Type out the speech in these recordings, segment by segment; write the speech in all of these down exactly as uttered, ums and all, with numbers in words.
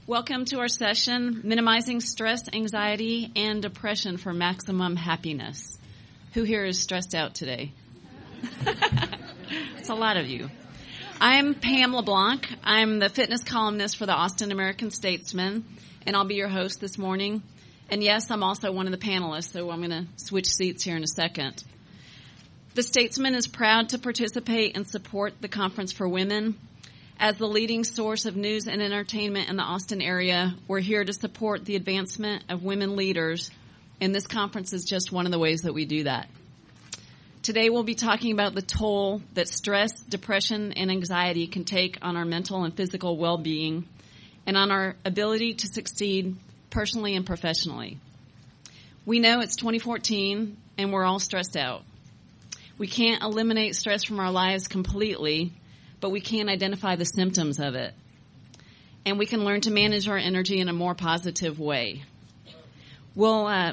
Welcome to our session, Minimizing Stress, Anxiety, and Depression for Maximum Happiness. Who here is stressed out today? It's a lot of you. I'm Pam LeBlanc. I'm the fitness columnist for the Austin American-Statesman, and I'll be your host this morning. And yes, I'm also one of the panelists, so I'm going to switch seats here in a second. The Statesman is proud to participate and support the Conference for Women. As the leading source of news and entertainment in the Austin area, we're here to support the advancement of women leaders, and this conference is just one of the ways that we do that. Today we'll be talking about the toll that stress, depression, and anxiety can take on our mental and physical well-being and on our ability to succeed personally and professionally. We know it's twenty fourteen and we're all stressed out. We can't eliminate stress from our lives completely, but we can identify the symptoms of it. And we can learn to manage our energy in a more positive way. We'll uh,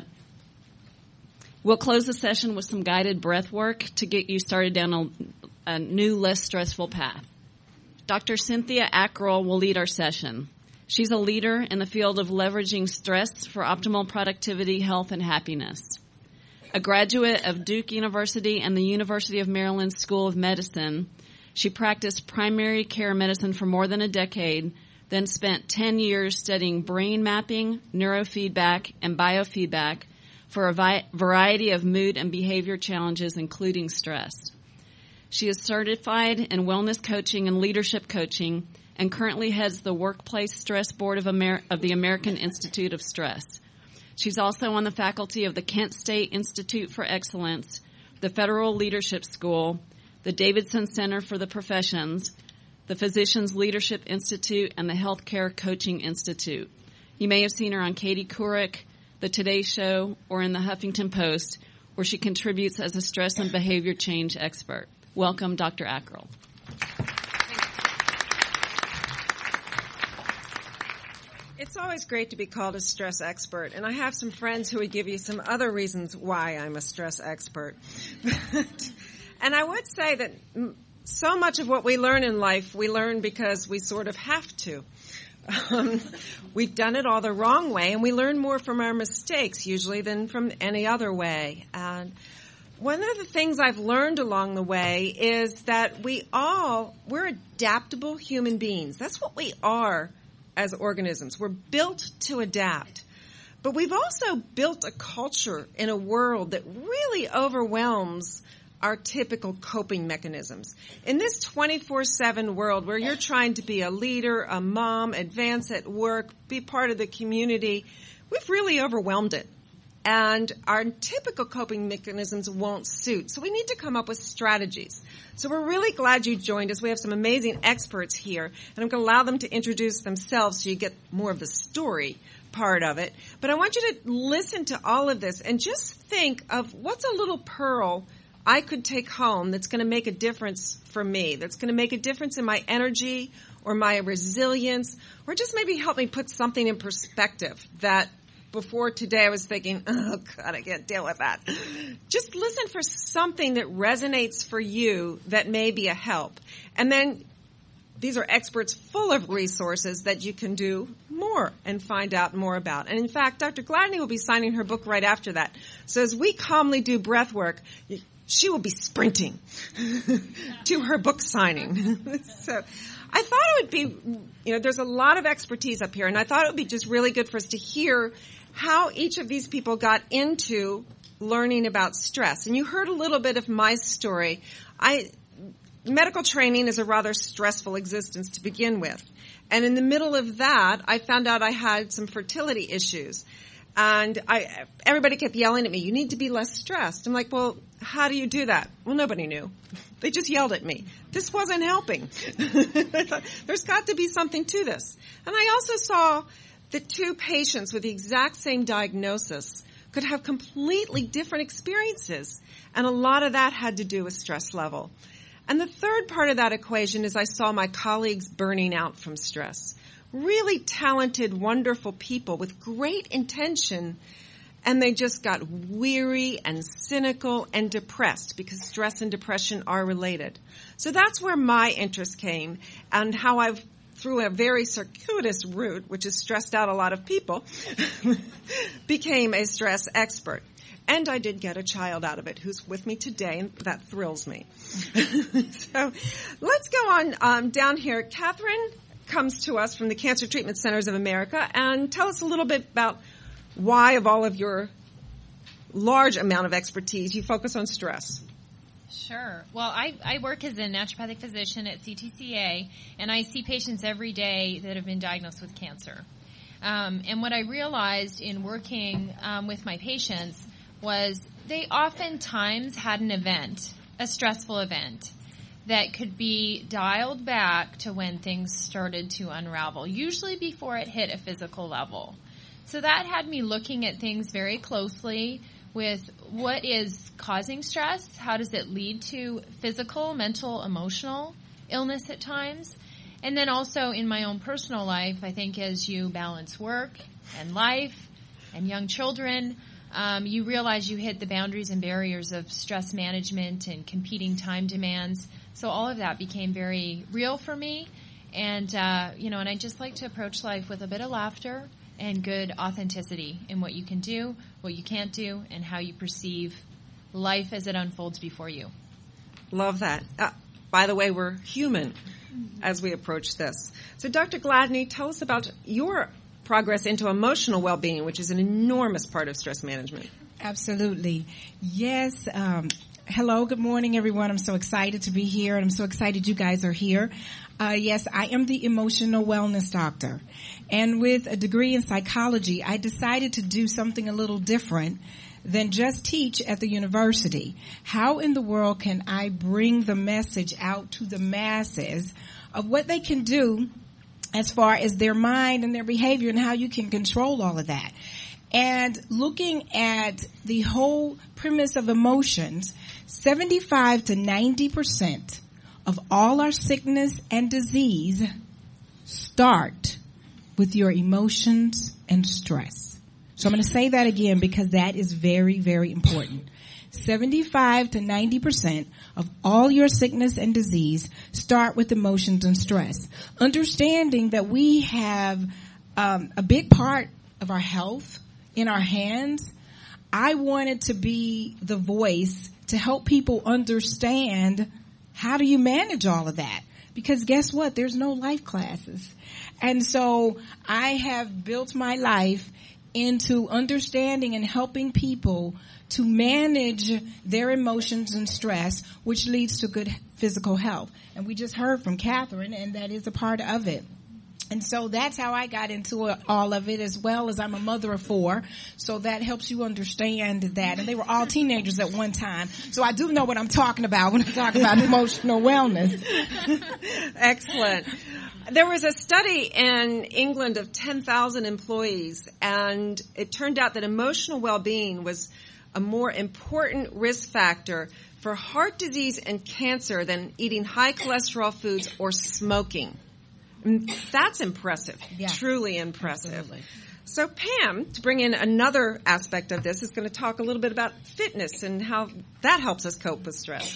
we'll close the session with some guided breath work to get you started down a, a new, less stressful path. Doctor Cynthia Ackrell will lead our session. She's a leader in the field of leveraging stress for optimal productivity, health, and happiness. A graduate of Duke University and the University of Maryland School of Medicine, she practiced primary care medicine for more than a decade, then spent ten years studying brain mapping, neurofeedback, and biofeedback for a vi- variety of mood and behavior challenges, including stress. She is certified in wellness coaching and leadership coaching and currently heads the Workplace Stress Board of, Amer- of the American Institute of Stress. She's also on the faculty of the Kent State Institute for Excellence, the Federal Leadership School, the Davidson Center for the Professions, the Physicians Leadership Institute, and the Healthcare Coaching Institute. You may have seen her on Katie Couric, The Today Show, or in the Huffington Post, where she contributes as a stress and behavior change expert. Welcome, Doctor Ackrell. It's always great to be called a stress expert, and I have some friends who would give you some other reasons why I'm a stress expert. And I would say that so much of what we learn in life, we learn because we sort of have to. Um, we've done it all the wrong way, and we learn more from our mistakes usually than from any other way. And one of the things I've learned along the way is that we all, we're adaptable human beings. That's what we are as organisms. We're built to adapt. But we've also built a culture in a world that really overwhelms our typical coping mechanisms. In this twenty-four seven world where you're trying to be a leader, a mom, advance at work, be part of the community, we've really overwhelmed it. And our typical coping mechanisms won't suit. So we need to come up with strategies. So we're really glad you joined us. We have some amazing experts here, and I'm going to allow them to introduce themselves so you get more of the story part of it. But I want you to listen to all of this and just think of what's a little pearl I could take home that's going to make a difference for me, that's going to make a difference in my energy or my resilience, or just maybe help me put something in perspective that before today I was thinking, oh, God, I can't deal with that. Just listen for something that resonates for you that may be a help. And then these are experts full of resources that you can do more and find out more about. And in fact, Doctor Gladney will be signing her book right after that. So as we calmly do breath work, she will be sprinting to her book signing. So I thought it would be, you know, there's a lot of expertise up here, and I thought it would be just really good for us to hear how each of these people got into learning about stress. And you heard a little bit of my story. I medical training is a rather stressful existence to begin with. And in the middle of that, I found out I had some fertility issues. And I, everybody kept yelling at me, you need to be less stressed. I'm like, well, how do you do that? Well, nobody knew. They just yelled at me. This wasn't helping. There's got to be something to this. And I also saw that two patients with the exact same diagnosis could have completely different experiences. And a lot of that had to do with stress level. And the third part of that equation is I saw my colleagues burning out from stress. Really talented, wonderful people with great intention, and they just got weary and cynical and depressed because stress and depression are related. So that's where my interest came and how I've through a very circuitous route, which has stressed out a lot of people, became a stress expert. And I did get a child out of it who's with me today, and that thrills me. So let's go on um, down here. Catherine comes to us from the Cancer Treatment Centers of America, and tell us a little bit about why, of all of your large amount of expertise, you focus on stress. Sure. Well, I, I work as a naturopathic physician at C T C A, and I see patients every day that have been diagnosed with cancer. Um, and what I realized in working um, with my patients was they oftentimes had an event, a stressful event, that could be dialed back to when things started to unravel, usually before it hit a physical level. So that had me looking at things very closely with what is causing stress, how does it lead to physical, mental, emotional illness at times, and then also in my own personal life, I think as you balance work and life and young children, um, you realize you hit the boundaries and barriers of stress management and competing time demands. So all of that became very real for me, and uh, you know, and I just like to approach life with a bit of laughter and good authenticity in what you can do, what you can't do, and how you perceive life as it unfolds before you. Love that. Uh, by the way, we're human as we approach this. So Doctor Gladney, tell us about your progress into emotional well-being, which is an enormous part of stress management. Absolutely. Yes. Um, hello. Good morning, everyone. I'm so excited to be here, and I'm so excited you guys are here. Uh, yes, I am the emotional wellness doctor. And with a degree in psychology, I decided to do something a little different than just teach at the university. How in the world can I bring the message out to the masses of what they can do as far as their mind and their behavior and how you can control all of that? And looking at the whole premise of emotions, seventy-five to ninety percent of all our sickness and disease start with your emotions and stress. So I'm going to say that again because that is very, very important. seventy-five to ninety percent of all your sickness and disease start with emotions and stress. Understanding that we have um, a big part of our health in our hands, I wanted to be the voice to help people understand how do you manage all of that? Because guess what? There's no life classes. And so I have built my life into understanding and helping people to manage their emotions and stress, which leads to good physical health. And we just heard from Catherine, and that is a part of it. And so that's how I got into it, all of it, as well as I'm a mother of four. So that helps you understand that. And they were all teenagers at one time. So I do know what I'm talking about when I talk about emotional wellness. Excellent. There was a study in England of ten thousand employees, and it turned out that emotional well-being was a more important risk factor for heart disease and cancer than eating high cholesterol foods or smoking. And that's impressive. Yeah. Truly impressive. Absolutely. So Pam, to bring in another aspect of this, is going to talk a little bit about fitness and how that helps us cope with stress.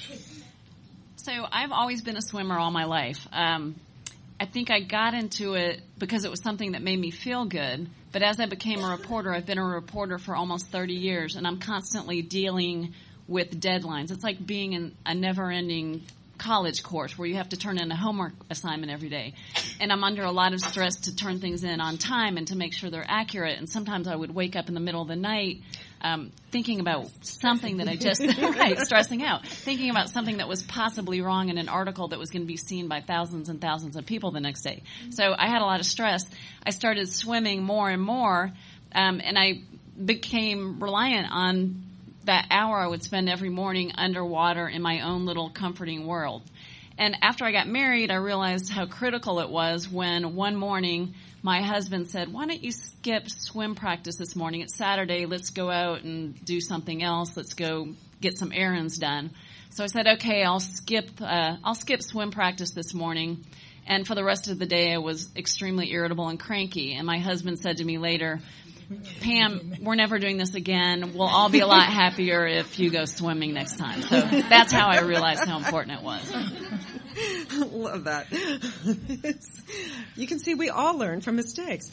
So I've always been a swimmer all my life. Um, I think I got into it because it was something that made me feel good. But as I became a reporter, I've been a reporter for almost thirty years, and I'm constantly dealing with deadlines. It's like being in a never-ending college course where you have to turn in a homework assignment every day. And I'm under a lot of stress to turn things in on time and to make sure they're accurate. And sometimes I would wake up in the middle of the night um, thinking about something that I just, right, stressing out, thinking about something that was possibly wrong in an article that was going to be seen by thousands and thousands of people the next day. So I had a lot of stress. I started swimming more and more, um, and I became reliant on that hour I would spend every morning underwater in my own little comforting world. And after I got married, I realized how critical it was when one morning my husband said, "Why don't you skip swim practice this morning? It's Saturday. Let's go out and do something else. Let's go get some errands done." So I said, "Okay, I'll skip. Uh, I'll skip swim practice this morning." And for the rest of the day, I was extremely irritable and cranky. And my husband said to me later, "Pam, we're never doing this again. We'll all be a lot happier if you go swimming next time." So that's how I realized how important it was. Love that. It's, you can see we all learn from mistakes.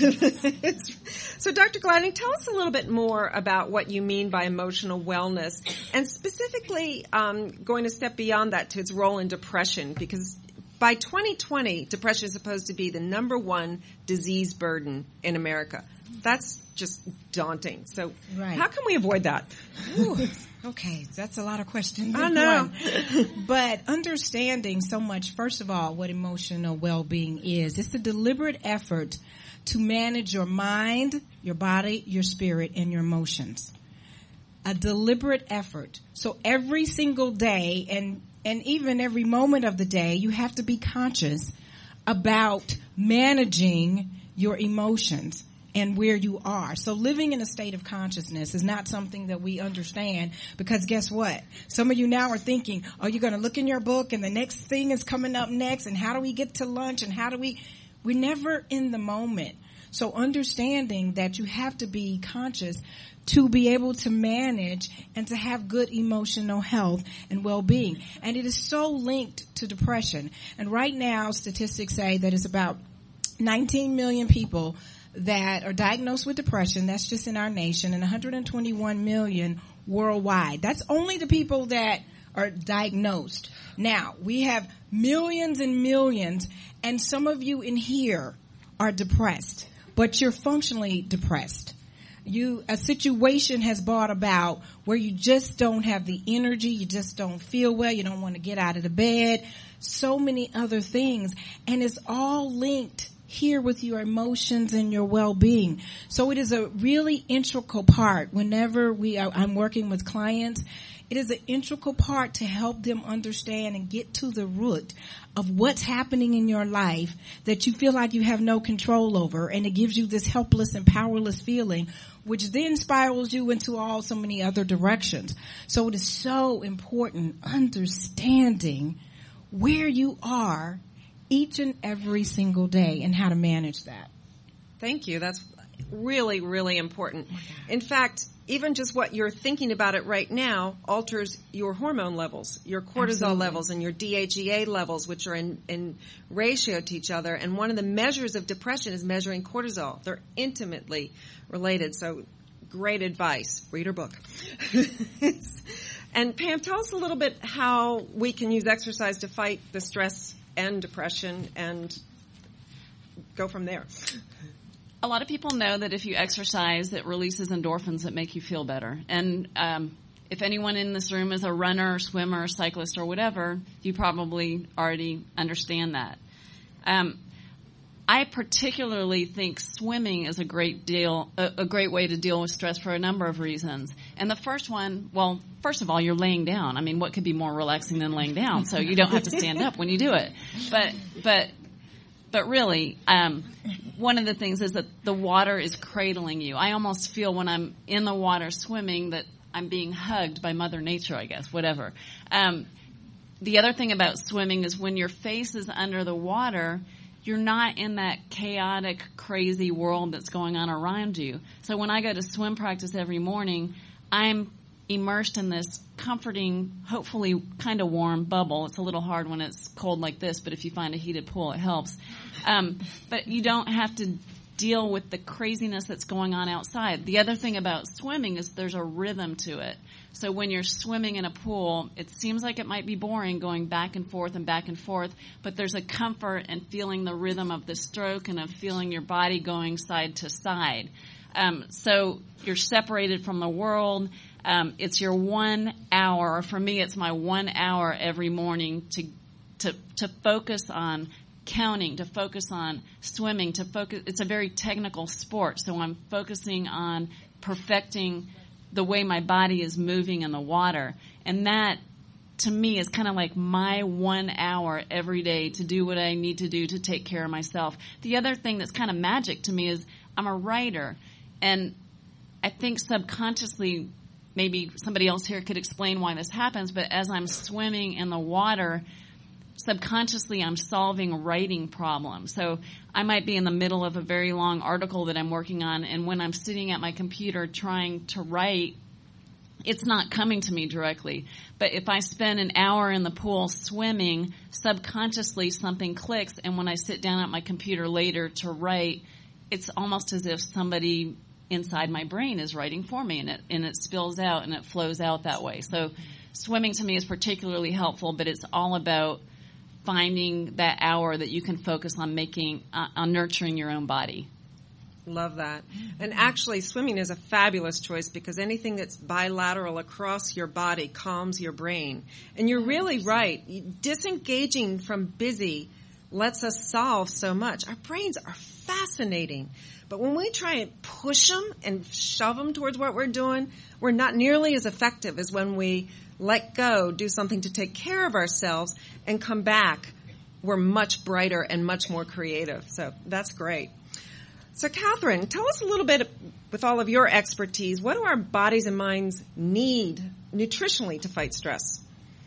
So, Doctor Gladney, tell us a little bit more about what you mean by emotional wellness, and specifically um, going a step beyond that to its role in depression, because by twenty twenty, depression is supposed to be the number one disease burden in America. That's just daunting. So right. How can we avoid that? Ooh, okay, that's a lot of questions. I know. But understanding so much, first of all, what emotional well-being is. It's a deliberate effort to manage your mind, your body, your spirit, and your emotions. A deliberate effort. So every single day and, and even every moment of the day, you have to be conscious about managing your emotions and where you are. So living in a state of consciousness is not something that we understand, because guess what? Some of you now are thinking, oh, you're going to look in your book and the next thing is coming up next, and how do we get to lunch, and how do we, we're never in the moment. So understanding that you have to be conscious to be able to manage and to have good emotional health and well-being. And it is so linked to depression. And right now, statistics say that it's about nineteen million people that are diagnosed with depression. That's just in our nation, and one hundred twenty-one million worldwide. That's only the people that are diagnosed. Now, we have millions and millions, and some of you in here are depressed, but you're functionally depressed. You, a situation has brought about where you just don't have the energy, you just don't feel well, you don't want to get out of the bed, so many other things, and it's all linked here with your emotions and your well-being. So it is a really integral part whenever we are, I'm working with clients. It is an integral part to help them understand and get to the root of what's happening in your life that you feel like you have no control over, and it gives you this helpless and powerless feeling, which then spirals you into all so many other directions. So it is so important understanding where you are each and every single day and how to manage that. Thank you. That's really, really important. In fact, even just what you're thinking about it right now alters your hormone levels, your cortisol Absolutely. levels, and your D H E A levels, which are in, in ratio to each other. And one of the measures of depression is measuring cortisol. They're intimately related. So great advice. Read her book. And Pam, tell us a little bit how we can use exercise to fight the stress and depression and go from there. A lot of people know that if you exercise, it releases endorphins that make you feel better. And um, if anyone in this room is a runner, swimmer, cyclist, or whatever, you probably already understand that. Um, I particularly think swimming is a great deal, a, a great way to deal with stress for a number of reasons. And the first one, well, first of all, you're laying down. I mean, what could be more relaxing than laying down? So you don't have to stand up when you do it. But, but, but really, um, one of the things is that the water is cradling you. I almost feel when I'm in the water swimming that I'm being hugged by Mother Nature, I guess, whatever. Um, the other thing about swimming is when your face is under the water, you're not in that chaotic, crazy world that's going on around you. So when I go to swim practice every morning, I'm immersed in this comforting, hopefully kind of warm bubble. It's a little hard when it's cold like this, but if you find a heated pool, it helps. Um, but you don't have to deal with the craziness that's going on outside. The other thing about swimming is there's a rhythm to it. So when you're swimming in a pool, it seems like it might be boring going back and forth and back and forth, but there's a comfort in feeling the rhythm of the stroke and of feeling your body going side to side. Um, so you're separated from the world. Um, it's your one hour. For me, it's my one hour every morning to to to focus on counting, to focus on swimming, to focus. It's a very technical sport, so I'm focusing on perfecting the way my body is moving in the water. And that, to me, is kind of like my one hour every day to do what I need to do to take care of myself. The other thing that's kind of magic to me is I'm a writer, and I think subconsciously, maybe somebody else here could explain why this happens, but as I'm swimming in the water, subconsciously I'm solving writing problems. So I might be in the middle of a very long article that I'm working on, and when I'm sitting at my computer trying to write, it's not coming to me directly. But if I spend an hour in the pool swimming, subconsciously something clicks, and when I sit down at my computer later to write, it's almost as if somebody inside my brain is writing for me, and it and it spills out and it flows out that way. So swimming to me is particularly helpful, but it's all about finding that hour that you can focus on making, uh, on nurturing your own body. Love that. And actually, swimming is a fabulous choice because anything that's bilateral across your body calms your brain. And you're really right. Disengaging from busy lets us solve so much. Our brains are fascinating. But when we try and push them and shove them towards what we're doing, we're not nearly as effective as when we let go, do something to take care of ourselves, and come back. We're much brighter and much more creative. So that's great. So, Catherine, tell us a little bit, with all of your expertise, what do our bodies and minds need nutritionally to fight stress?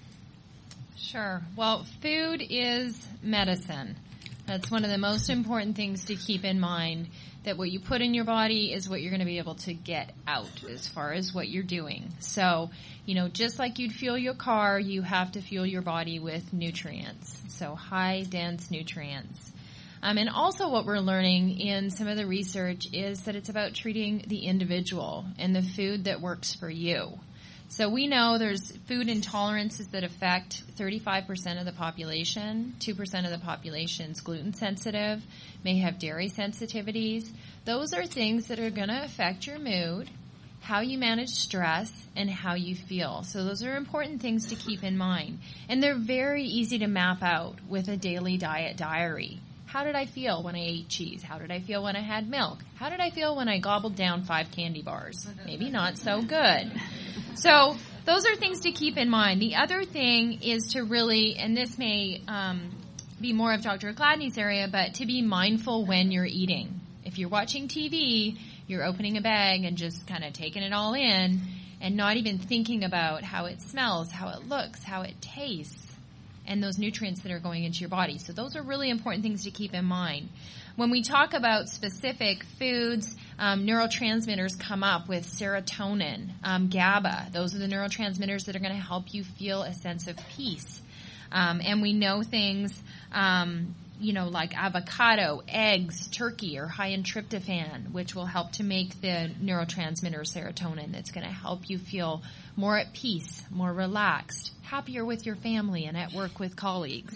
Sure. Well, food is medicine. That's one of the most important things to keep in mind, that what you put in your body is what you're going to be able to get out as far as what you're doing. So, you know, just like you'd fuel your car, you have to fuel your body with nutrients. So high, dense nutrients. Um, and also what we're learning in some of the research is that it's about treating the individual and the food that works for you. So we know there's food intolerances that affect thirty-five percent of the population. two percent of the population is gluten sensitive, may have dairy sensitivities. Those are things that are going to affect your mood, how you manage stress, and how you feel. So those are important things to keep in mind. And they're very easy to map out with a daily diet diary. How did I feel when I ate cheese? How did I feel when I had milk? How did I feel when I gobbled down five candy bars? Maybe not so good. So those are things to keep in mind. The other thing is to really, and this may um, be more of Doctor Gladney's area, but to be mindful when you're eating. If you're watching T V, you're opening a bag and just kind of taking it all in and not even thinking about how it smells, how it looks, how it tastes, and those nutrients that are going into your body. So those are really important things to keep in mind. When we talk about specific foods, um, neurotransmitters come up with serotonin, um, GABA. Those are the neurotransmitters that are going to help you feel a sense of peace. Um, and we know things, um, you know, like avocado, eggs, turkey are high in tryptophan, which will help to make the neurotransmitter serotonin. That's going to help you feel more at peace, more relaxed, happier with your family and at work with colleagues.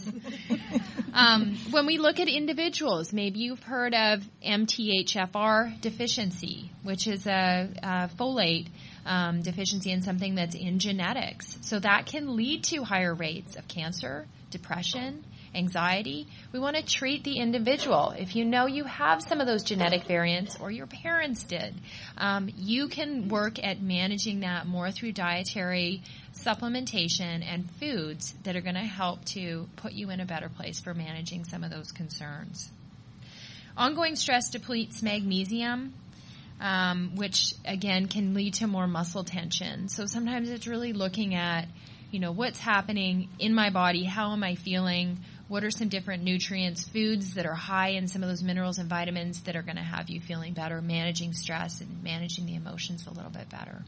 um, when we look at individuals, maybe you've heard of M T H F R deficiency, which is a, a folate um, deficiency in something that's in genetics. So that can lead to higher rates of cancer, depression, anxiety. We want to treat the individual. If you know you have some of those genetic variants or your parents did, um, you can work at managing that more through dietary supplementation and foods that are going to help to put you in a better place for managing some of those concerns. Ongoing stress depletes magnesium, um, which again can lead to more muscle tension. So sometimes it's really looking at, you know, what's happening in my body, how am I feeling, what are some different nutrients, foods that are high in some of those minerals and vitamins that are going to have you feeling better, managing stress and managing the emotions a little bit better.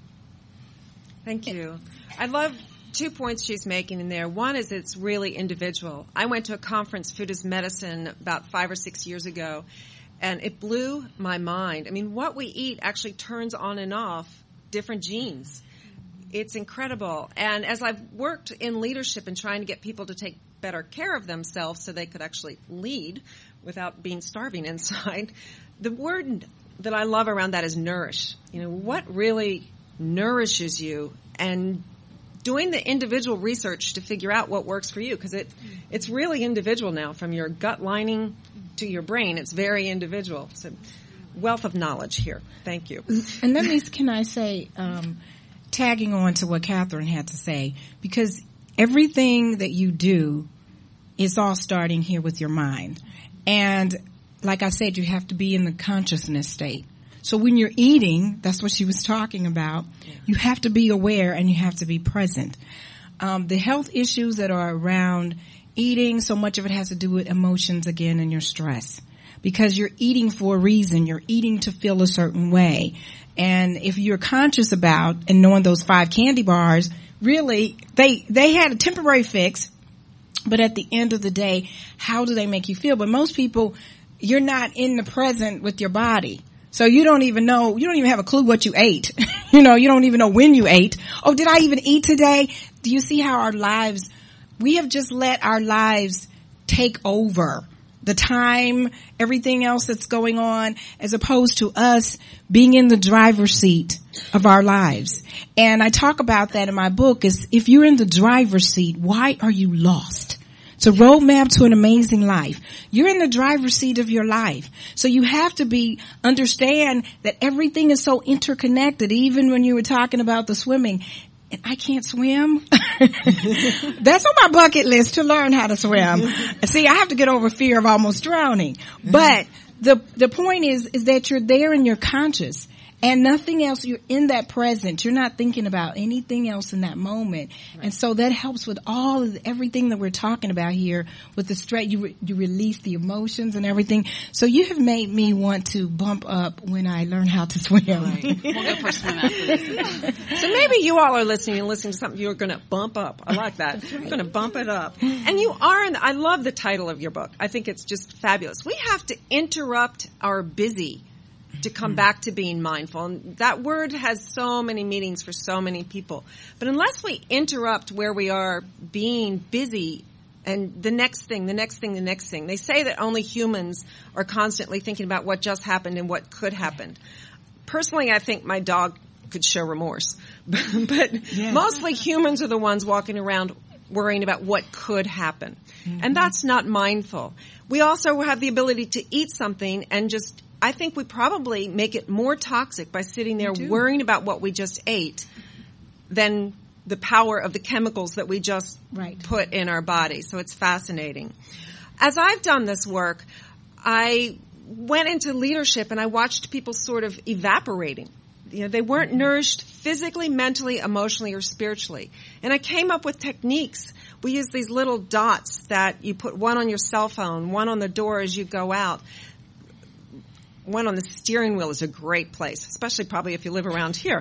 Thank you. I love two points she's making in there. One is it's really individual. I went to a conference, Food is Medicine, about five or six years ago, and it blew my mind. I mean, what we eat actually turns on and off different genes. It's incredible. And as I've worked in leadership and trying to get people to take better care of themselves so they could actually lead without being starving inside, the word that I love around that is nourish. You know, what really nourishes you, and doing the individual research to figure out what works for you, because it it's really individual now, from your gut lining to your brain. It's very individual. It's a wealth of knowledge here. Thank you. And let me, can I say, um, tagging on to what Catherine had to say, because everything that you do is all starting here with your mind. And like I said, you have to be in the consciousness state. So when you're eating, that's what she was talking about, you have to be aware and you have to be present. Um, the health issues that are around eating, so much of it has to do with emotions again and your stress. because you're eating for a reason. You're eating to feel a certain way. And if you're conscious about and knowing those five candy bars, really, they, they had a temporary fix, but at the end of the day, how do they make you feel? But most people, you're not in the present with your body. So you don't even know, you don't even have a clue what you ate. You know, you don't even know when you ate. Oh, did I even eat today? Do you see how our lives, we have just let our lives take over the time, everything else that's going on, as opposed to us being in the driver's seat of our lives. And I talk about that in my book is if you're in the driver's seat, why are you lost? It's a roadmap to an amazing life. You're in the driver's seat of your life. So you have to be, understand that everything is so interconnected. Even when you were talking about the swimming, and I can't swim. That's on my bucket list to learn how to swim. See, I have to get over fear of almost drowning. But the, the point is, is that you're there and you're conscious. And nothing else, you're in that present. You're not thinking about anything else in that moment. Right. And so that helps with all of the, everything that we're talking about here with the stress. You, re, you release the emotions and everything. So you have made me want to bump up when I learn how to swim. Right. We'll go for a swim after this. So maybe you all are listening and listening to something you're going to bump up. I like that. Right. You're going to bump it up. And you are, in, I love the title of your book. I think it's just fabulous. We have to interrupt our busy to come back to being mindful. And that word has so many meanings for so many people. But unless we interrupt where we are being busy and the next thing, the next thing, the next thing, they say that only humans are constantly thinking about what just happened and what could happen. Personally, I think my dog could show remorse. But yeah. Mostly humans are the ones walking around worrying about what could happen. Mm-hmm. And that's not mindful. We also have the ability to eat something and just I think we probably make it more toxic by sitting there worrying about what we just ate than the power of the chemicals that we just right. put in our body. So it's fascinating. As I've done this work, I went into leadership and I watched people sort of evaporating. You know, they weren't nourished physically, mentally, emotionally, or spiritually. And I came up with techniques. We use these little dots that you put one on your cell phone, one on the door as you go out. One on the steering wheel is a great place, especially probably if you live around here.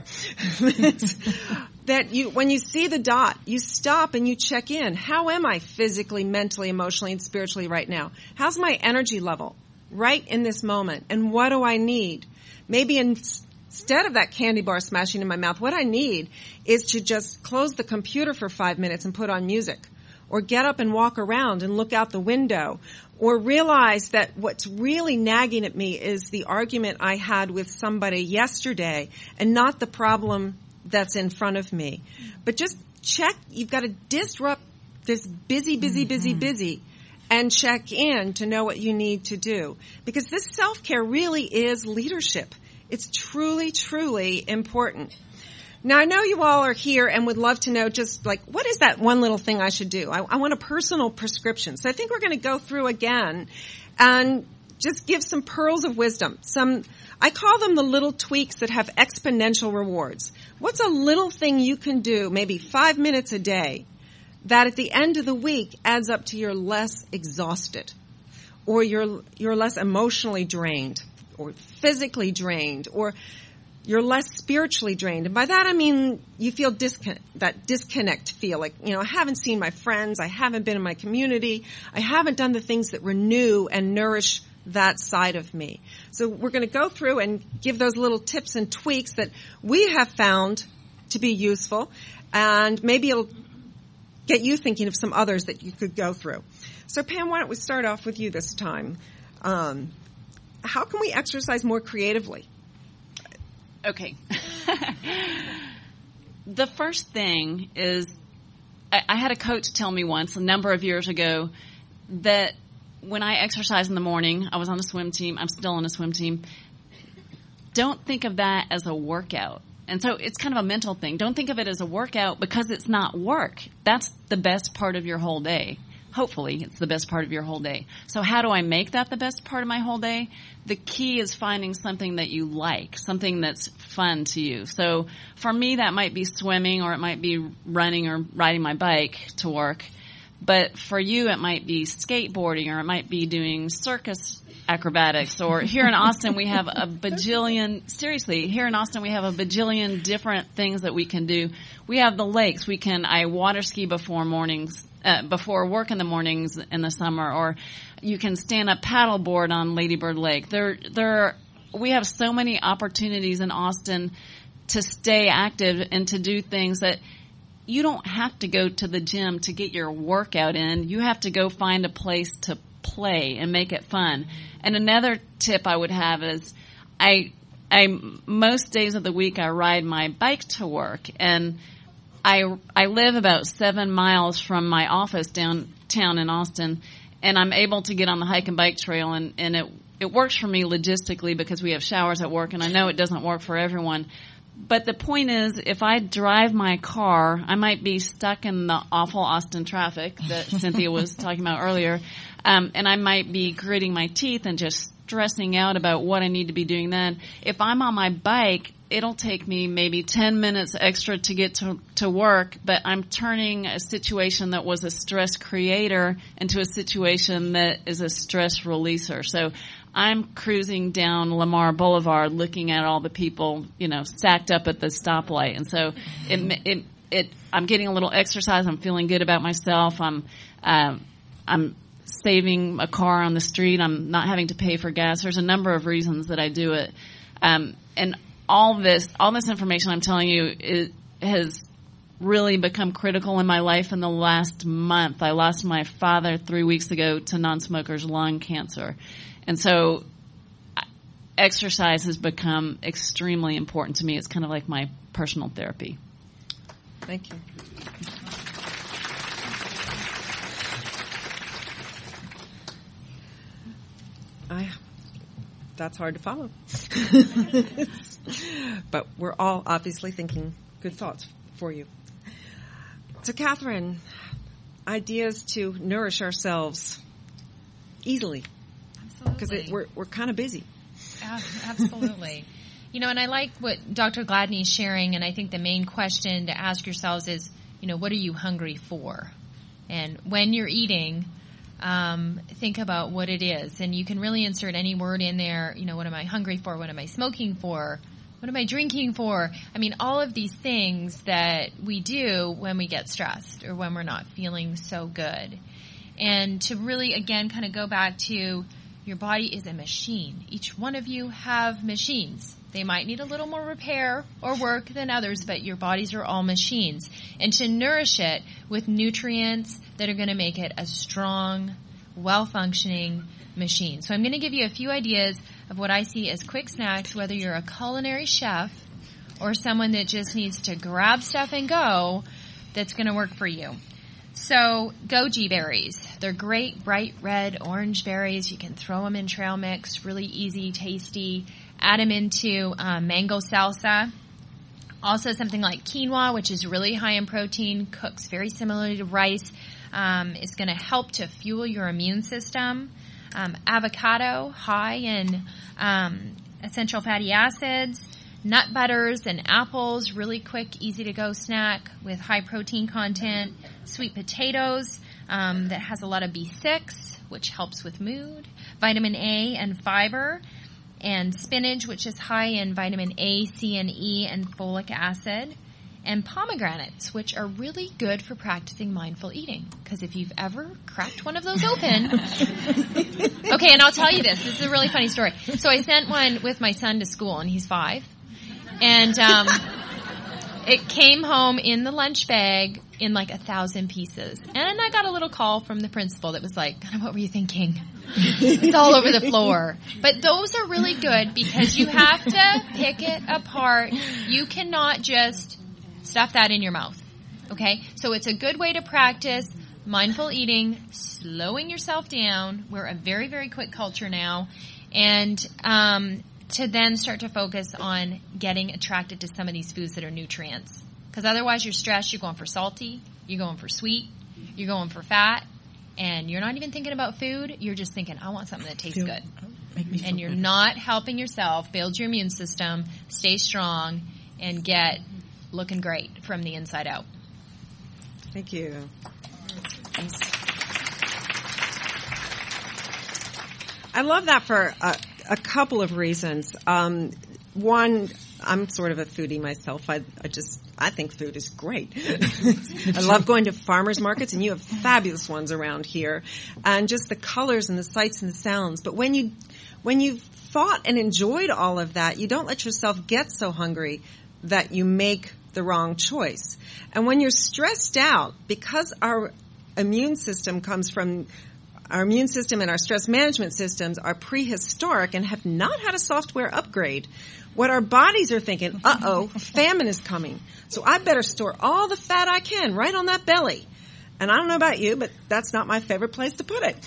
That you, when you see the dot, you stop and you check in. How am I physically, mentally, emotionally, and spiritually right now? How's my energy level right in this moment? And what do I need? Maybe in, instead of that candy bar smashing in my mouth, what I need is to just close the computer for five minutes and put on music. Or get up and walk around and look out the window. Or realize that what's really nagging at me is the argument I had with somebody yesterday and not the problem that's in front of me. But just check, you've got to disrupt this busy, busy, busy, mm-hmm. busy and check in to know what you need to do. Because this self-care really is leadership. It's truly, truly important. Now, I know you all are here and would love to know just like, what is that one little thing I should do? I, I want a personal prescription. So I think we're going to go through again and just give some pearls of wisdom. Some, I call them the little tweaks that have exponential rewards. What's a little thing you can do, maybe five minutes a day, that at the end of the week adds up to you're less exhausted or you're, you're less emotionally drained or physically drained or you're less spiritually drained. And by that I mean you feel disconnect, that disconnect feel like, you know, I haven't seen my friends, I haven't been in my community, I haven't done the things that renew and nourish that side of me. So we're going to go through and give those little tips and tweaks that we have found to be useful, and maybe it'll get you thinking of some others that you could go through. So Pam, why don't we start off with you this time? Um, how can we exercise more creatively? Okay. The first thing is, I, I had a coach tell me once, a number of years ago, that when I exercise in the morning, I was on a swim team, I'm still on a swim team, don't think of that as a workout. And so it's kind of a mental thing. Don't think of it as a workout because it's not work. That's the best part of your whole day. Hopefully, it's the best part of your whole day. So how do I make that the best part of my whole day? The key is finding something that you like, something that's fun to you. So for me, that might be swimming, or it might be running or riding my bike to work. But for you, it might be skateboarding, or it might be doing circus acrobatics, or here in Austin we have a bajillion, seriously, here in Austin we have a bajillion different things that we can do. We have the lakes. We can, I water ski before mornings, uh, before work in the mornings in the summer, or you can stand up paddleboard on Lady Bird Lake. There, there, we have so many opportunities in Austin to stay active and to do things that you don't have to go to the gym to get your workout in. You have to go find a place to play and make it fun. And another tip I would have is I, I, most days of the week I ride my bike to work, and I, I live about seven miles from my office downtown in Austin, and I'm able to get on the hike and bike trail, and, and it, it works for me logistically because we have showers at work, and I know it doesn't work for everyone. But the point is, if I drive my car, I might be stuck in the awful Austin traffic that Cynthia was talking about earlier, um, and I might be gritting my teeth and just stressing out about what I need to be doing then. If I'm on my bike, it'll take me maybe ten minutes extra to get to, to work, but I'm turning a situation that was a stress creator into a situation that is a stress releaser. So I'm cruising down Lamar Boulevard looking at all the people, you know, stacked up at the stoplight. And so it, it, it, I'm getting a little exercise. I'm feeling good about myself. I'm, uh, I'm saving a car on the street. I'm not having to pay for gas. There's a number of reasons that I do it. Um, and all this, all this information I'm telling you is, has really become critical in my life in the last month. I lost my father three weeks ago to non-smokers' lung cancer. And so exercise has become extremely important to me. It's kind of like my personal therapy. Thank you. I, that's hard to follow. But we're all obviously thinking good thoughts for you. So, Catherine, ideas to nourish ourselves easily. Because we're we're kind of busy. Uh, absolutely. You know, and I like what Doctor Gladney is sharing, and I think the main question to ask yourselves is, you know, what are you hungry for? And when you're eating, um, think about what it is. And you can really insert any word in there. You know, what am I hungry for? What am I smoking for? What am I drinking for? I mean, all of these things that we do when we get stressed or when we're not feeling so good. And to really, again, kind of go back to your body is a machine. Each one of you have machines. They might need a little more repair or work than others, but your bodies are all machines. And to nourish it with nutrients that are going to make it a strong, well-functioning machine. So I'm going to give you a few ideas of what I see as quick snacks, whether you're a culinary chef or someone that just needs to grab stuff and go, that's going to work for you. So, goji berries. They're great, bright red, orange berries. You can throw them in trail mix, really easy, tasty. Add them into um, mango salsa. Also, something like quinoa, which is really high in protein, cooks very similarly to rice, um, is going to help to fuel your immune system. Um, avocado, high in um, essential fatty acids. Nut butters and apples, really quick, easy-to-go snack with high protein content. Sweet potatoes um, that has a lot of B six, which helps with mood. Vitamin A and fiber. And spinach, which is high in vitamin A, C, and E, and folic acid. And pomegranates, which are really good for practicing mindful eating. Because if you've ever cracked one of those open... Okay, and I'll tell you this. This is a really funny story. So I sent one with my son to school, and he's five. And um, it came home in the lunch bag in like a thousand pieces. And I got a little call from the principal that was like, what were you thinking? It's all over the floor. But those are really good because you have to pick it apart. You cannot just stuff that in your mouth. Okay? So it's a good way to practice mindful eating, slowing yourself down. We're a very, very quick culture now. And um, to then start to focus on getting attracted to some of these foods that are nutrients. Because otherwise you're stressed, you're going for salty, you're going for sweet, you're going for fat, and you're not even thinking about food. You're just thinking, I want something that tastes feel, good. Make me feel and you're better. Not helping yourself build your immune system, stay strong, and get looking great from the inside out. Thank you. Thanks. I love that for a, a couple of reasons. Um, one, I'm sort of a foodie myself. I, I just, I think food is great. I love going to farmers markets, and you have fabulous ones around here. And just the colors and the sights and the sounds. But when you, when you've thought and enjoyed all of that, you don't let yourself get so hungry that you make the wrong choice. And when you're stressed out, because our immune system comes from Our immune system and our stress management systems are prehistoric and have not had a software upgrade. What our bodies are thinking, uh-oh, famine is coming. So I better store all the fat I can right on that belly. And I don't know about you, but that's not my favorite place to put it.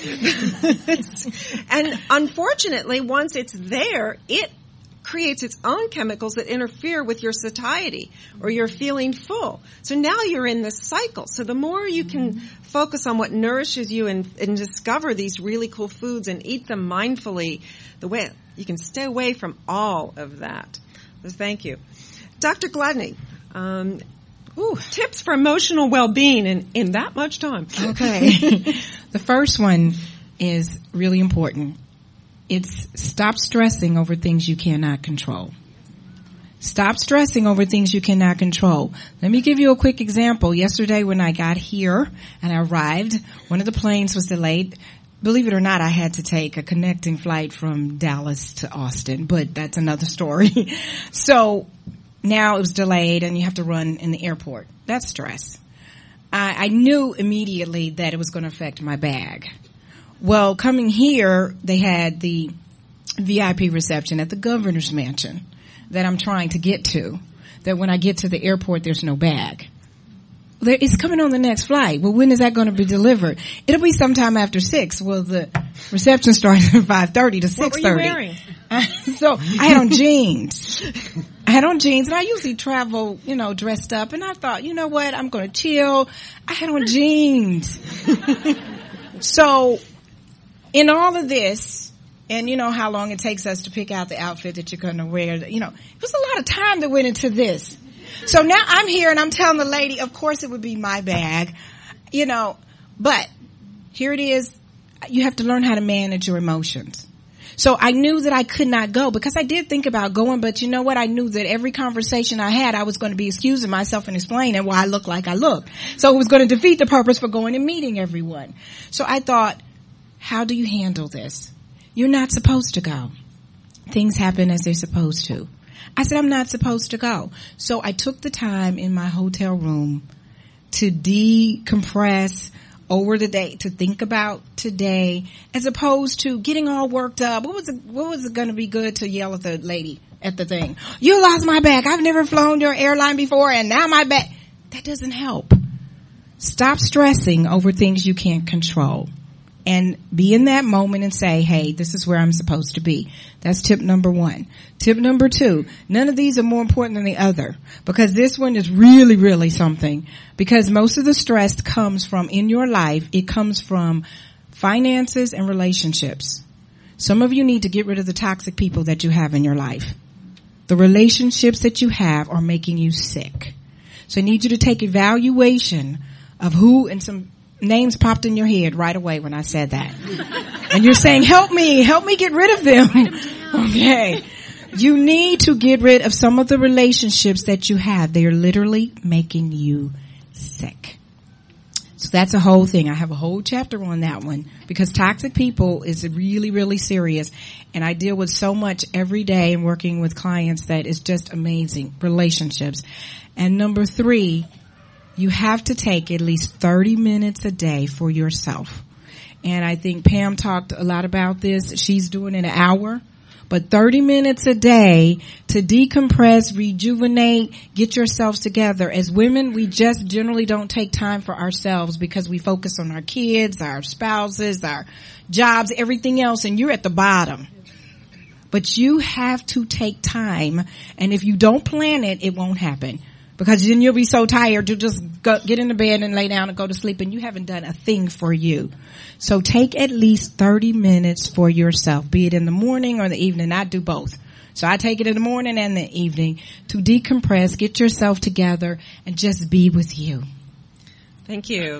And unfortunately, once it's there, it creates its own chemicals that interfere with your satiety or you're feeling full. So now you're in this cycle. So the more you can focus on what nourishes you and, and discover these really cool foods and eat them mindfully, the way you can stay away from all of that. So thank you. Doctor Gladney, um, ooh, tips for emotional well-being in, in that much time. Okay. The first one is really important. It's stop stressing over things you cannot control. Stop stressing over things you cannot control. Let me give you a quick example. Yesterday when I got here and I arrived, one of the planes was delayed. Believe it or not, I had to take a connecting flight from Dallas to Austin, but that's another story. So now it was delayed and you have to run in the airport. That's stress. I, I knew immediately that it was going to affect my bag. Well, coming here, they had the V I P reception at the governor's mansion that I'm trying to get to, that when I get to the airport, there's no bag. There, it's coming on the next flight. Well, when is that going to be delivered? It'll be sometime after six. Well, the reception starts at five thirty to six thirty. What were you wearing? So I had on jeans. I had on jeans, and I usually travel, you know, dressed up. And I thought, you know what? I'm going to chill. I had on jeans. So in all of this, and you know how long it takes us to pick out the outfit that you're going to wear, you know, it was a lot of time that went into this. So now I'm here and I'm telling the lady, of course it would be my bag, you know, but here it is. You have to learn how to manage your emotions. So I knew that I could not go because I did think about going, but you know what? I knew that every conversation I had, I was going to be excusing myself and explaining why I look like I look. So it was going to defeat the purpose for going and meeting everyone. So I thought, how do you handle this? You're not supposed to go. Things happen as they're supposed to. I said, I'm not supposed to go. So I took the time in my hotel room to decompress over the day, to think about today, as opposed to getting all worked up. What was it, what was it going to be good to yell at the lady at the thing? You lost my bag. I've never flown your airline before, and now my bag. That doesn't help. Stop stressing over things you can't control. And be in that moment and say, hey, this is where I'm supposed to be. That's tip number one. Tip number two, none of these are more important than the other, because this one is really, really something. Because most of the stress comes from, in your life, it comes from finances and relationships. Some of you need to get rid of the toxic people that you have in your life. The relationships that you have are making you sick. So I need you to take evaluation of who, and some names popped in your head right away when I said that. And you're saying, help me, help me get rid of them. Okay. You need to get rid of some of the relationships that you have. They are literally making you sick. So that's a whole thing. I have a whole chapter on that one, because toxic people is really, really serious. And I deal with so much every day and working with clients that is just amazing. Relationships. And number three, you have to take at least thirty minutes a day for yourself. And I think Pam talked a lot about this. She's doing it an hour, but thirty minutes a day to decompress, rejuvenate, get yourselves together. As women, we just generally don't take time for ourselves because we focus on our kids, our spouses, our jobs, everything else, and you're at the bottom. But you have to take time, and if you don't plan it, it won't happen. Because then you'll be so tired, you'll just go, get in the bed and lay down and go to sleep, and you haven't done a thing for you. So take at least thirty minutes for yourself, be it in the morning or the evening. I do both. So I take it in the morning and the evening to decompress, get yourself together, and just be with you. Thank you.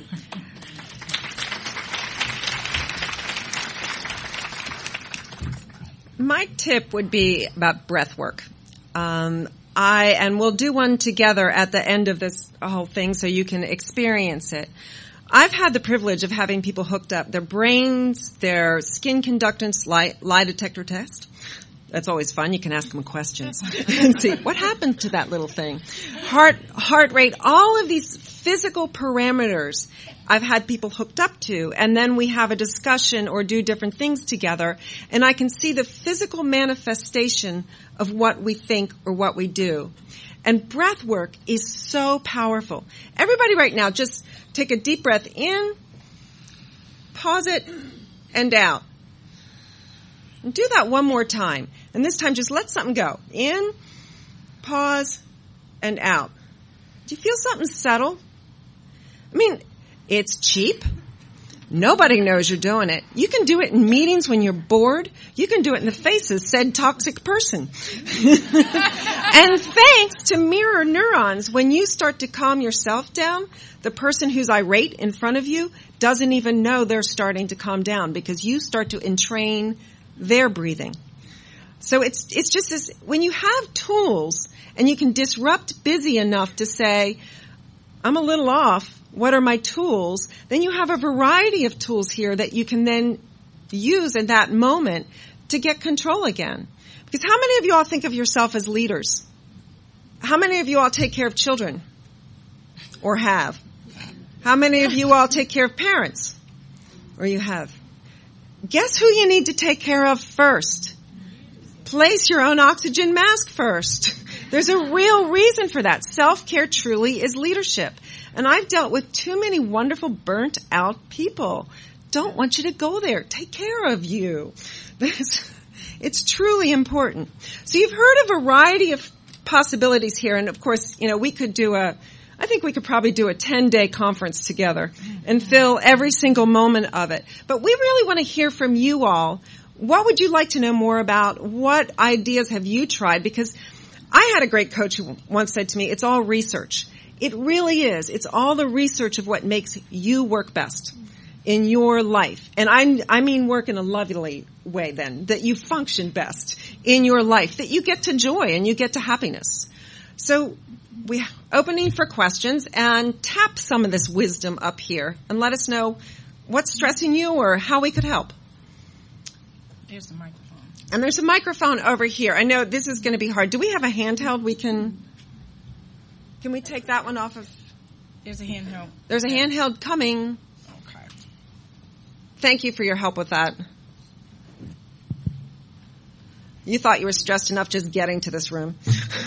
my tip would be about breath work. Um, I, and we'll do one together at the end of this whole thing so you can experience it. I've had the privilege of having people hooked up, their brains, their skin conductance lie, lie detector test. That's always fun. You can ask them questions and see what happened to that little thing. Heart, heart rate, all of these physical parameters I've had people hooked up to, and then we have a discussion or do different things together, and I can see the physical manifestation of what we think or what we do. And breath work is so powerful. Everybody right now, just take a deep breath in, pause it, and out. And do that one more time. And this time just let something go. In, pause, and out. Do you feel something settle? I mean, it's cheap. Nobody knows you're doing it. You can do it in meetings when you're bored. You can do it in the face of said toxic person. And thanks to mirror neurons, when you start to calm yourself down, the person who's irate in front of you doesn't even know they're starting to calm down because you start to entrain their breathing. So it's it's just this, when you have tools and you can disrupt busy enough to say, I'm a little off, what are my tools? Then you have a variety of tools here that you can then use in that moment to get control again. Because how many of you all think of yourself as leaders? How many of you all take care of children? Or have? How many of you all take care of parents? Or you have? Guess who you need to take care of first? Place your own oxygen mask first. There's a real reason for that. Self-care truly is leadership. And I've dealt with too many wonderful burnt out people. Don't want you to go there. Take care of you. It's truly important. So you've heard a variety of possibilities here. And of course, you know, we could do a, I think we could probably do a ten-day conference together and fill every single moment of it. But we really want to hear from you all. What would you like to know more about? What ideas have you tried? Because I had a great coach who once said to me, it's all research. It really is. It's all the research of what makes you work best in your life. And I, I mean work in a lovely way then, that you function best in your life, that you get to joy and you get to happiness. So we opening for questions, and tap some of this wisdom up here and let us know what's stressing you or how we could help. There's the microphone. And there's a microphone over here. I know this is going to be hard. Do we have a handheld we can... Can we take that one off of? There's a handheld. There's a handheld coming. Okay. Thank you for your help with that. You thought you were stressed enough just getting to this room.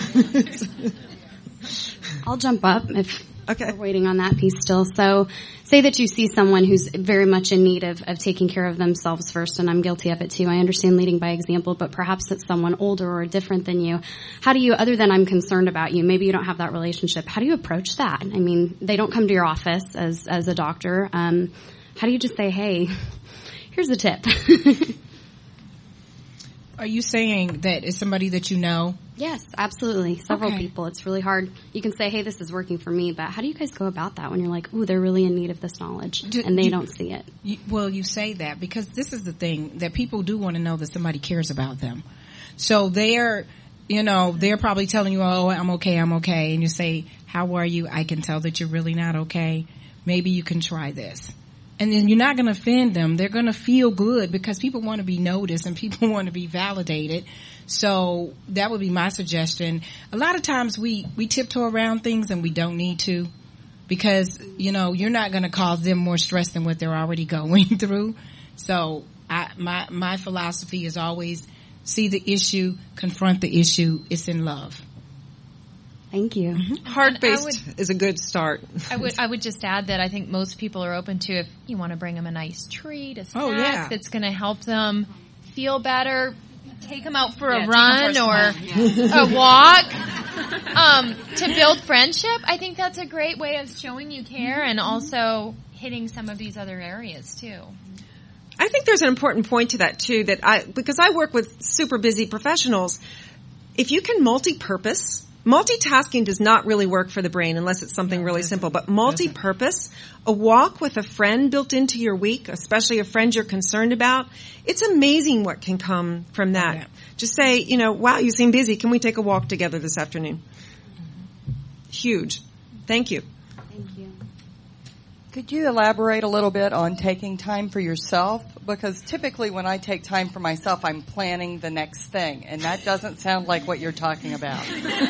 I'll jump up if okay. we're waiting on that piece still. So say that you see someone who's very much in need of, of taking care of themselves first, and I'm guilty of it too. I understand leading by example, but perhaps it's someone older or different than you. How do you, other than I'm concerned about you, maybe you don't have that relationship, how do you approach that? I mean, they don't come to your office as, as a doctor. Um, how do you just say, hey, here's a tip? Are you saying that it's somebody that you know? Yes, absolutely. Several Okay. people. It's really hard. You can say, hey, this is working for me, but how do you guys go about that when you're like, ooh, they're really in need of this knowledge, Do- and they you- don't see it? You, well, you say that because this is the thing that people do want to know that somebody cares about them. So they're, you know, they're probably telling you, oh, I'm okay, I'm okay. And you say, how are you? I can tell that you're really not okay. Maybe you can try this. And then you're not going to offend them. They're going to feel good because people want to be noticed and people want to be validated. So that would be my suggestion. A lot of times we, we tiptoe around things and we don't need to because, you know, you're not going to cause them more stress than what they're already going through. So I, my, my philosophy is always see the issue, confront the issue. It's in love. Thank you. Mm-hmm. Heart-based is a good start. I would I would just add that I think most people are open to if you want to bring them a nice treat, a snack Oh, yeah. that's going to help them feel better, take them out for Yeah, a take run them for a or swim, a walk, um, to build friendship. I think that's a great way of showing you care and also hitting some of these other areas too. I think there's an important point to that too, that I, because I work with super busy professionals, if you can multi-purpose multitasking does not really work for the brain unless it's something really simple, but multi-purpose, a walk with a friend built into your week, especially a friend you're concerned about, it's amazing what can come from that. Yeah. Just say, you know, wow, you seem busy. Can we take a walk together this afternoon? Mm-hmm. Huge. Thank you. Thank you. Could you elaborate a little bit on taking time for yourself? Because typically when I take time for myself, I'm planning the next thing, and that doesn't sound like what you're talking about.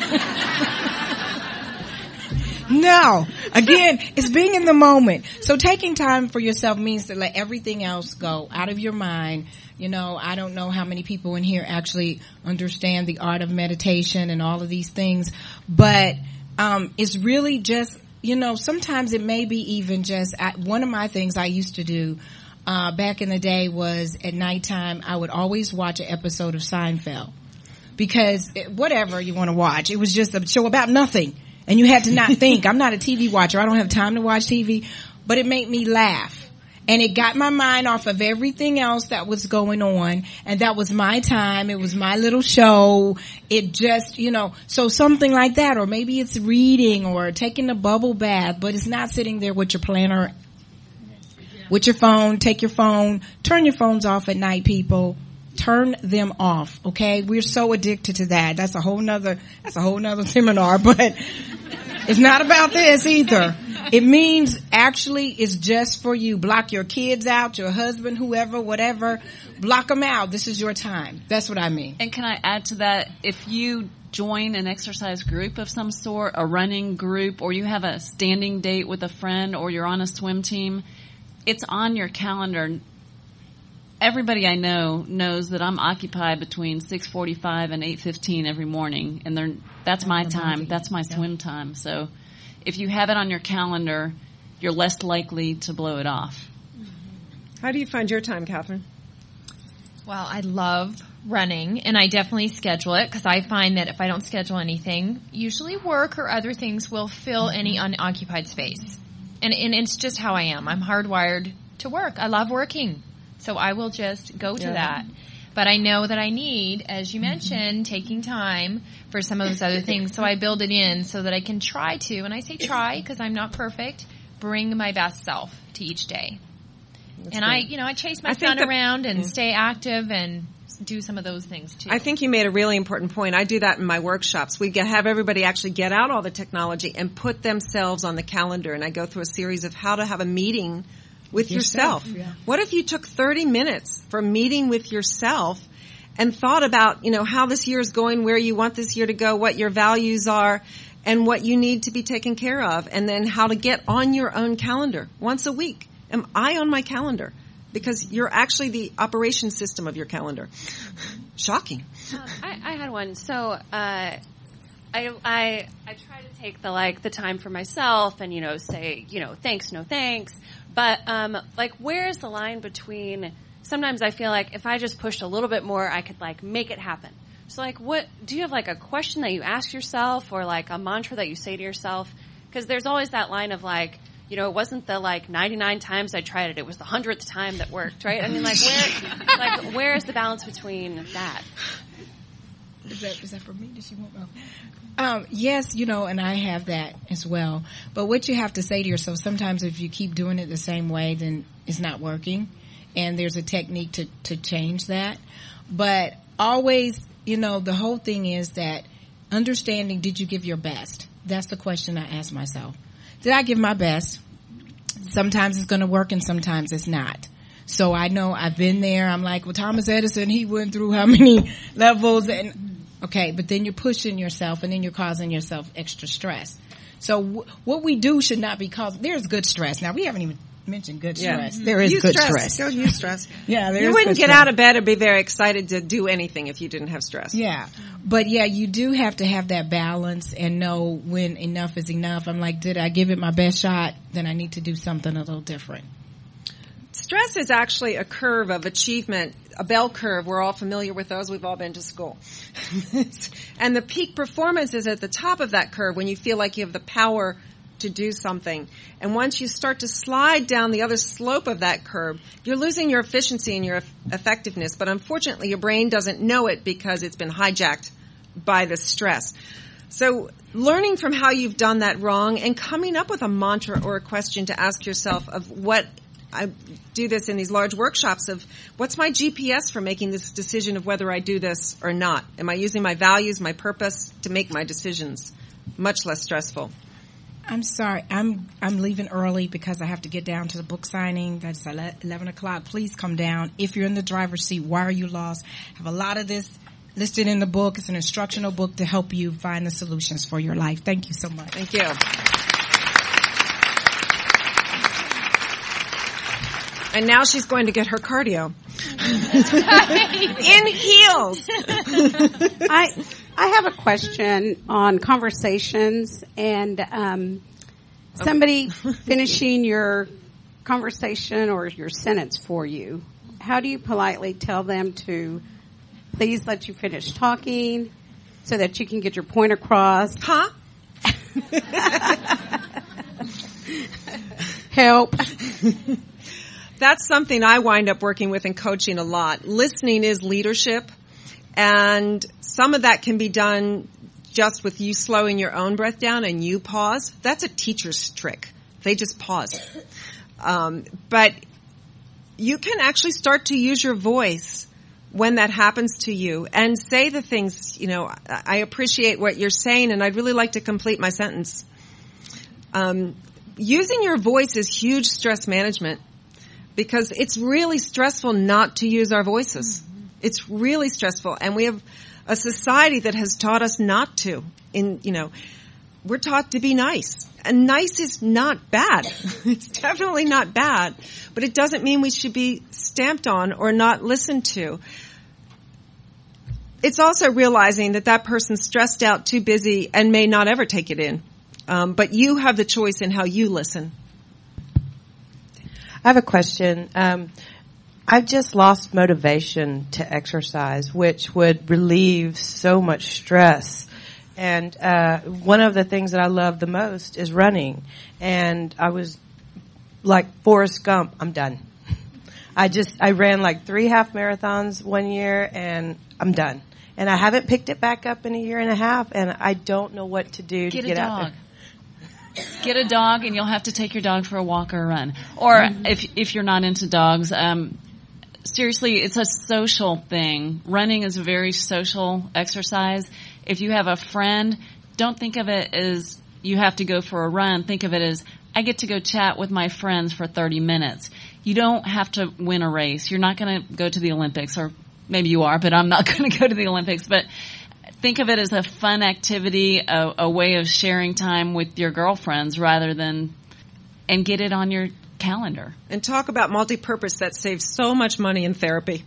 No. Again, it's being in the moment. So taking time for yourself means to let everything else go out of your mind. You know, I don't know how many people in here actually understand the art of meditation and all of these things, but um it's really just, you know, sometimes it may be even just, I, one of my things I used to do uh back in the day was at nighttime, I would always watch an episode of Seinfeld. Because it, whatever you want to watch, it was just a show about nothing. And you had to not think. I'm not a T V watcher. I don't have time to watch T V. But it made me laugh. And it got my mind off of everything else that was going on. And that was my time. It was my little show. It just, you know, so something like that. Or maybe it's reading or taking a bubble bath. But it's not sitting there with your planner, with your phone. Take your phone. Turn your phones off at night, people. Turn them off, okay? We're so addicted to that. That's a whole nother, that's a whole nother seminar, but it's not about this either. It means actually it's just for you. Block your kids out, your husband, whoever, whatever. Block them out. This is your time. That's what I mean. And can I add to that, if you join an exercise group of some sort, a running group, or you have a standing date with a friend, or you're on a swim team, it's on your calendar. Everybody I know knows that I'm occupied between six forty-five and eight fifteen every morning, and they're, that's my time. That's my swim time. So if you have it on your calendar, you're less likely to blow it off. How do you find your time, Catherine? Well, I love running, and I definitely schedule it because I find that if I don't schedule anything, usually work or other things will fill any unoccupied space. And, and it's just how I am. I'm hardwired to work. I love working. So I will just go to yeah. that. But I know that I need, as you mentioned, taking time for some of those other things. So I build it in so that I can try to, and I say try because I'm not perfect, bring my best self to each day. That's and great. I, you know, I chase my I son around and yeah. stay active and do some of those things too. I think you made a really important point. I do that in my workshops. We get, have everybody actually get out all the technology and put themselves on the calendar. And I go through a series of how to have a meeting with yourself. yourself. Yeah. What if you took thirty minutes for meeting with yourself and thought about, you know, how this year is going, where you want this year to go, what your values are, and what you need to be taken care of, and then how to get on your own calendar once a week. Am I on my calendar? Because you're actually the operation system of your calendar. Shocking. Um, I, I had one. So, uh, I, I, I try to take the, like, the time for myself and, you know, say, you know, thanks, no thanks. But, um, like, where is the line between, sometimes I feel like if I just pushed a little bit more, I could, like, make it happen. So, like, what, do you have, like, a question that you ask yourself or, like, a mantra that you say to yourself? Because there's always that line of, like, you know, it wasn't the, like, ninety-nine times I tried it. It was the hundredth time that worked, right? I mean, like, where, like, where is the balance between that? Is that, is that for me? Does she want? Um, yes, you know, and I have that as well. But what you have to say to yourself, sometimes if you keep doing it the same way, then it's not working. And there's a technique to, to change that. But always, you know, the whole thing is that understanding, did you give your best? That's the question I ask myself. Did I give my best? Sometimes it's going to work and sometimes it's not. So I know I've been there. I'm like, well, Thomas Edison, he went through how many levels? And okay, but then you're pushing yourself and then you're causing yourself extra stress. So w- what we do should not be caused. There's good stress. Now, we haven't even mentioned good yeah. stress. There is use good stress. stress. Don't use stress. yeah, there you is wouldn't good get stress. out of bed or be very excited to do anything if you didn't have stress. Yeah. But yeah, you do have to have that balance and know when enough is enough. I'm like, did I give it my best shot? Then I need to do something a little different. Stress is actually a curve of achievement, a bell curve. We're all familiar with those. We've all been to school. And the peak performance is at the top of that curve when you feel like you have the power to do something. And once you start to slide down the other slope of that curve, you're losing your efficiency and your effectiveness. But unfortunately, your brain doesn't know it because it's been hijacked by the stress. So learning from how you've done that wrong and coming up with a mantra or a question to ask yourself of what I do this in these large workshops of what's my G P S for making this decision of whether I do this or not? Am I using my values, my purpose to make my decisions? Much less stressful. I'm sorry. I'm I'm leaving early because I have to get down to the book signing. That's eleven o'clock. Please come down. If you're in the driver's seat, why are you lost? I have a lot of this listed in the book. It's an instructional book to help you find the solutions for your life. Thank you so much. Thank you. And now she's going to get her cardio. In heels. I I have a question on conversations and um, somebody finishing your conversation or your sentence for you. How do you politely tell them to please let you finish talking so that you can get your point across? Huh? Help. That's something I wind up working with in coaching a lot. Listening is leadership, and some of that can be done just with you slowing your own breath down and you pause. That's a teacher's trick. They just pause. Um, but you can actually start to use your voice when that happens to you and say the things, you know, I appreciate what you're saying and I'd really like to complete my sentence. Um, using your voice is huge stress management. Because it's really stressful not to use our voices. Mm-hmm. It's really stressful. And we have a society that has taught us not to. In, you know, we're taught to be nice. And nice is not bad. It's definitely not bad. But it doesn't mean we should be stamped on or not listened to. It's also realizing that that person's stressed out, too busy, and may not ever take it in. Um, but you have the choice in how you listen. I have a question. Um, I've just lost motivation to exercise, which would relieve so much stress. And uh, one of the things that I love the most is running. And I was like Forrest Gump, I'm done. I just, I ran like three half marathons one year and I'm done. And I haven't picked it back up in a year and a half and I don't know what to do get to get a out dog. there. Get a dog, and you'll have to take your dog for a walk or a run. Or mm-hmm. if if you're not into dogs, um, seriously, it's a social thing. Running is a very social exercise. If you have a friend, don't think of it as you have to go for a run. Think of it as I get to go chat with my friends for thirty minutes. You don't have to win a race. You're not going to go to the Olympics, or maybe you are, but I'm not going to go to the Olympics. But think of it as a fun activity, a, a way of sharing time with your girlfriends rather than, and get it on your calendar. And talk about multi-purpose. That saves so much money in therapy.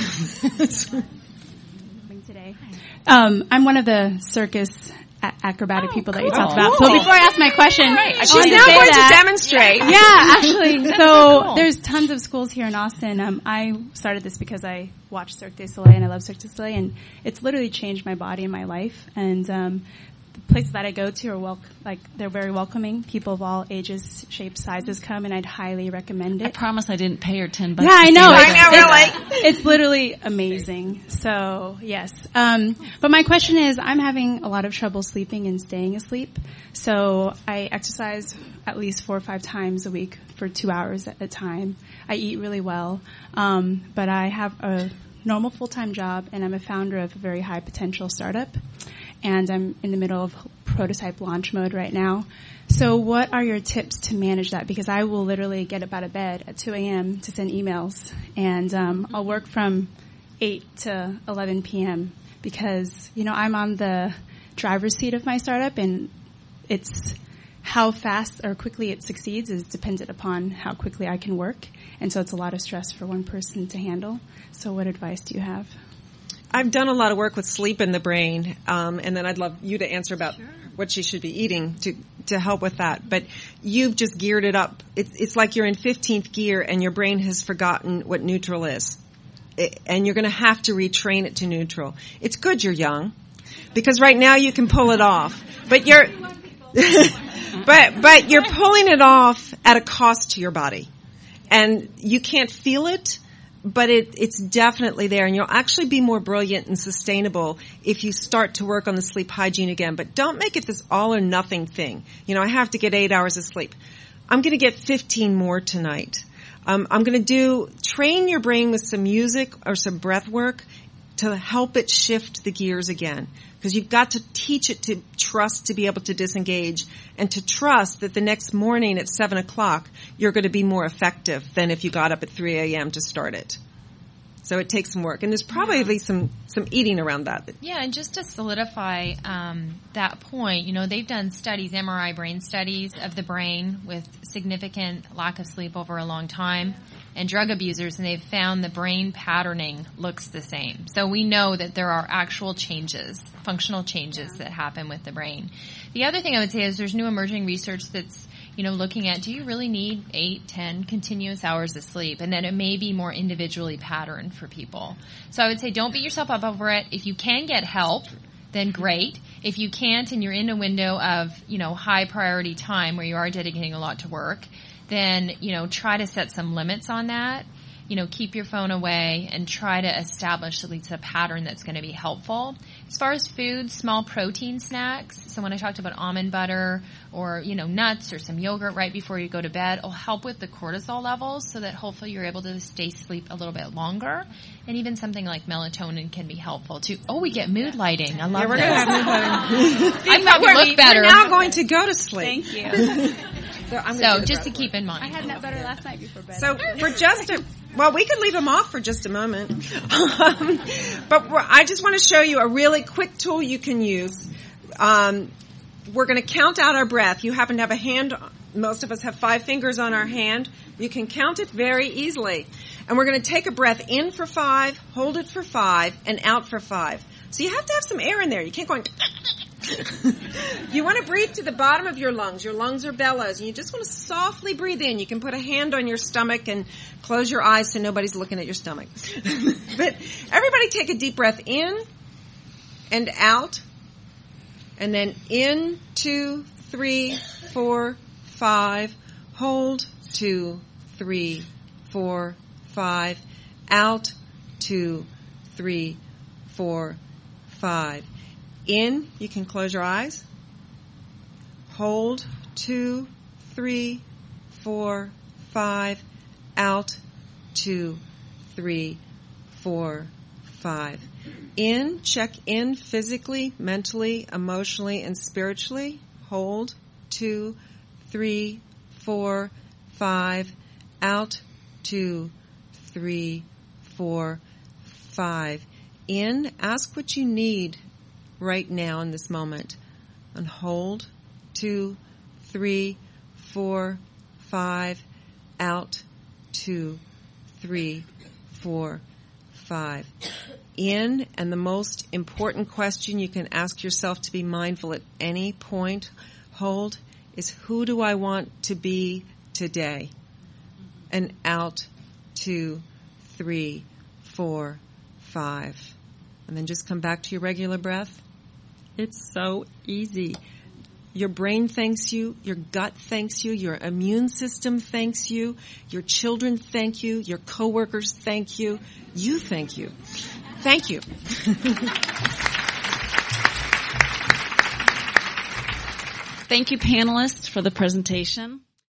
Today. Um, I'm one of the circus a- acrobatic oh, people cool. that you talked about. So before I ask my question, right. I she's now to going that. to demonstrate. Yeah, actually. So cool. There's tons of schools here in Austin. Um, I started this because I watch Cirque du Soleil and I love Cirque du Soleil, and it's literally changed my body and my life. And um, the places that I go to are wel- like they're very welcoming. People of all ages, shapes, sizes come, and I'd highly recommend it. I promise I didn't pay her ten bucks. Yeah, I know. I know, really. It's literally amazing. So yes, um, but my question is, I'm having a lot of trouble sleeping and staying asleep. So I exercise at least four or five times a week for two hours at a time. I eat really well, um, but I have a normal full-time job, and I'm a founder of a very high potential startup. And I'm in the middle of prototype launch mode right now. So what are your tips to manage that? Because I will literally get up out of bed at two a.m. to send emails, and um, I'll work from eight to eleven p.m. because, you know, I'm on the driver's seat of my startup, and it's how fast or quickly it succeeds is dependent upon how quickly I can work. And so it's a lot of stress for one person to handle. So what advice do you have? I've done a lot of work with sleep in the brain, um, and then I'd love you to answer about sure. what she should be eating to to help with that. But you've just geared it up. It's, it's like you're in fifteenth gear, and your brain has forgotten what neutral is, it, and you're going to have to retrain it to neutral. It's good you're young, because right now you can pull it off, but you're but but you're pulling it off at a cost to your body, and you can't feel it but it, it's definitely there, and you'll actually be more brilliant and sustainable if you start to work on the sleep hygiene again. But don't make it this all or nothing thing. You know, I have to get eight hours of sleep. I'm going to get fifteen more tonight. Um, I'm going to do, train your brain with some music or some breath work to help it shift the gears again. Because you've got to teach it to trust to be able to disengage and to trust that the next morning at seven o'clock you're going to be more effective than if you got up at three a.m. to start it. So it takes some work. And there's probably some, some eating around that. Yeah, and just to solidify um, that point, you know, they've done studies, M R I brain studies of the brain with significant lack of sleep over a long time and drug abusers, and they've found the brain patterning looks the same. So we know that there are actual changes, functional changes that happen with the brain. The other thing I would say is there's new emerging research that's, you know, looking at, do you really need eight, ten continuous hours of sleep? And then it may be more individually patterned for people. So I would say don't beat yourself up over it. If you can get help, then great. If you can't and you're in a window of, you know, high priority time where you are dedicating a lot to work, then, you know, try to set some limits on that. You know, keep your phone away and try to establish at least a pattern that's going to be helpful. As far as food, small protein snacks. So when I talked about almond butter or, you know, nuts or some yogurt right before you go to bed, it'll help with the cortisol levels so that hopefully you're able to stay asleep a little bit longer. And even something like melatonin can be helpful too. Oh, we get mood lighting. I love yeah, we're this. Gonna have mood lighting. I probably we're, look better. We're now going to go to sleep. Thank you. So, I'm so just to keep in mind. I had that better last night before bed. So for just a, well, we could leave them off for just a moment. Um, but we're, I just want to show you a really quick tool you can use. Um, we're going to count out our breath. You happen to have a hand. Most of us have five fingers on our hand. You can count it very easily. And we're going to take a breath in for five, hold it for five, and out for five. So you have to have some air in there. You can't go in. You want to breathe to the bottom of your lungs. Your lungs are bellows, and you just want to softly breathe in. You can put a hand on your stomach and close your eyes so nobody's looking at your stomach. But everybody take a deep breath in and out, and then in, two, three, four, five. Hold, two, three, four, five. Out, two, three, four, five. In, you can close your eyes. Hold, two, three, four, five. Out, two, three, four, five. In, check in physically, mentally, emotionally, and spiritually. Hold, two, three, four, five. Out, two, three, four, five. In, ask what you need right now in this moment. And hold, two, three, four, five. Out, two, three, four, five. In, and the most important question you can ask yourself to be mindful at any point, hold, is who do I want to be today? And out, two, three, four, five. And then just come back to your regular breath. It's so easy. Your brain thanks you. Your gut thanks you. Your immune system thanks you. Your children thank you. Your coworkers thank you. You thank you. Thank you. Thank you, panelists, for the presentation.